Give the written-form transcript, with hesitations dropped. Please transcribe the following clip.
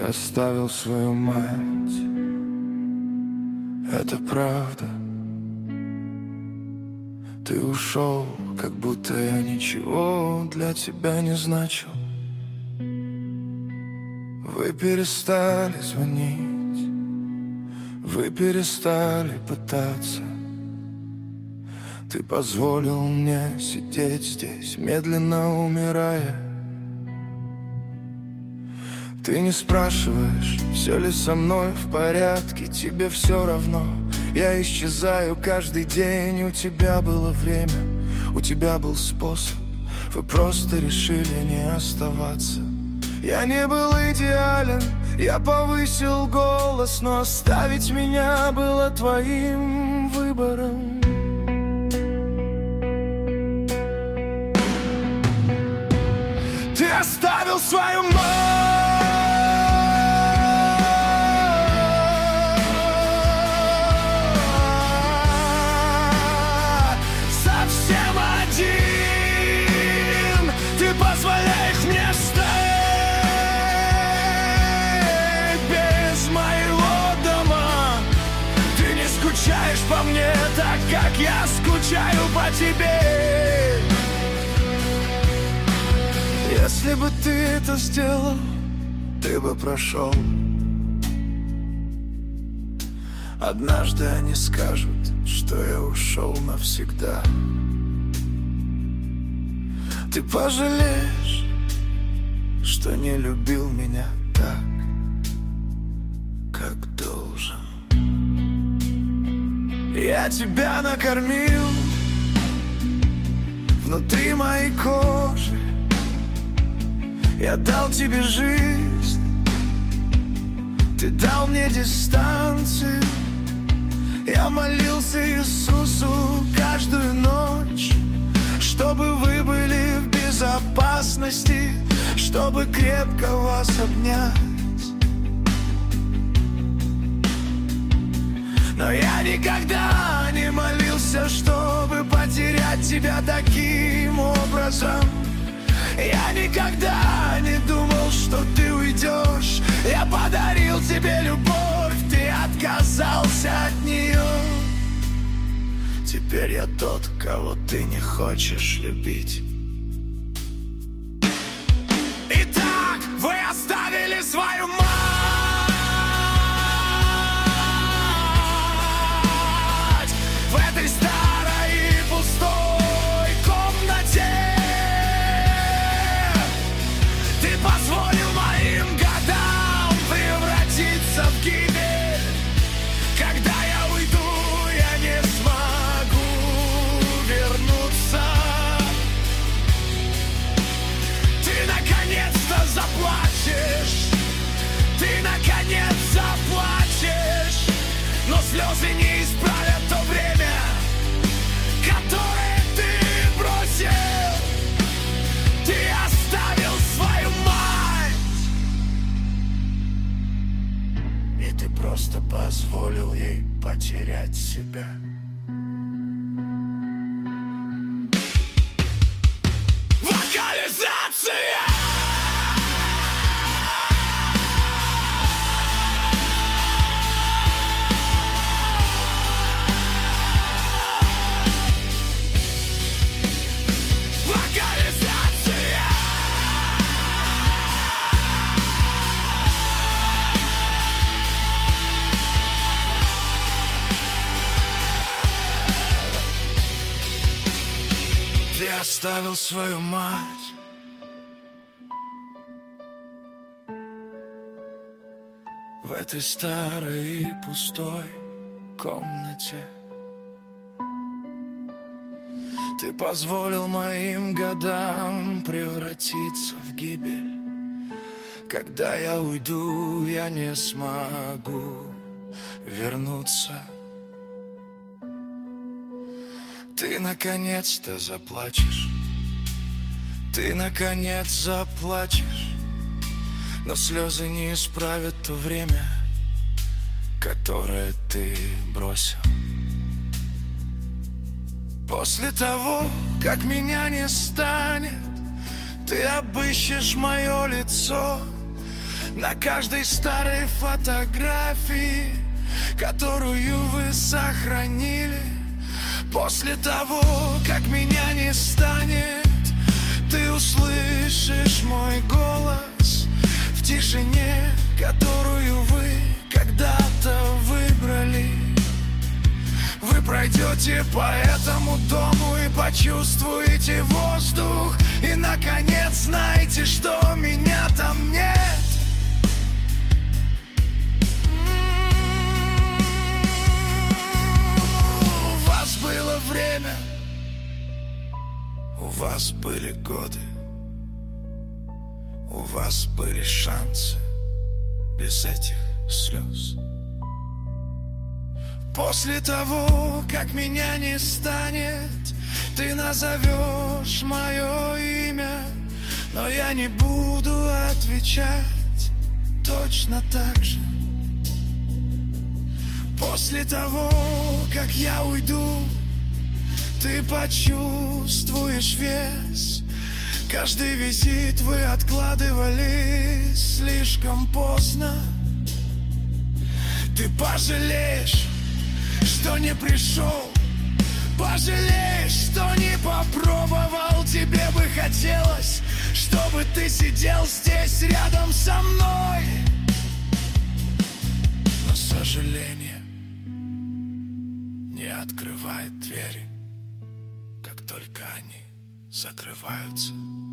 оставил свою мать. Это правда. Ты ушел, как будто я ничего для тебя не значил. Вы перестали звонить, вы перестали пытаться. Ты позволил мне сидеть здесь, медленно умирая. Ты не спрашиваешь, все ли со мной в порядке, тебе все равно. Я исчезаю каждый день, у тебя было время, у тебя был способ. Вы просто решили не оставаться. Я не был идеален, я повысил голос, но оставить меня было твоим выбором. Ты оставил свою мать. Позволяешь мне стать без моего дома. Ты не скучаешь по мне так, как я скучаю по тебе. Если бы ты это сделал, ты бы прошел. Однажды они скажут, что я ушел навсегда. Ты пожалеешь, что не любил меня так, как должен. Я тебя накормил внутри моей кожи. Я дал тебе жизнь, ты дал мне дистанцию. Я молился Иисусу каждую ночь, чтобы вы были в безопасности, чтобы крепко вас обнять. Но я никогда не молился, чтобы потерять тебя таким образом. Я никогда не думал, что ты уйдешь. Я подарил тебе любовь, ты отказался от нее. Теперь я тот, кого ты не хочешь любить. Итак, вы оставили свою мать в этой старой и пустой комнате. Ты позволил моим годам превратиться в гибель. Когда я уйду, я не смогу вернуться. Ты наконец-то заплачешь, ты наконец заплачешь, но слезы не исправят то время, которое ты бросил. Ты оставил свою мать, и ты просто позволил ей потерять себя. Вокализация! Вокализация! Ты оставил свою мать в этой старой и пустой комнате. Ты позволил моим годам превратиться в гибель. Когда я уйду, я не смогу вернуться. Ты наконец-то заплачешь, ты наконец заплачешь, но слезы не исправят то время, которое ты бросил. После того, как меня не станет, ты обыщешь мое лицо. на каждой старой фотографии, которую вы сохранили. После того, как меня не станет, ты услышишь мой голос в тишине, которую вы когда-то выбрали. Вы пройдете по этому дому и почувствуете воздух, и наконец знаете, что меня там нет. У вас было время, у вас были годы, у вас были шансы без этих слез. После того, как меня не станет, ты назовешь мое имя, но я не буду отвечать точно так же. После того, как я уйду, ты почувствуешь вес. Каждый визит вы откладывали слишком поздно. Ты пожалеешь, что не пришел, пожалеешь, что не попробовал. Тебе бы хотелось, чтобы ты сидел здесь рядом со мной. Но сожаление не открывает двери, как только они закрываются.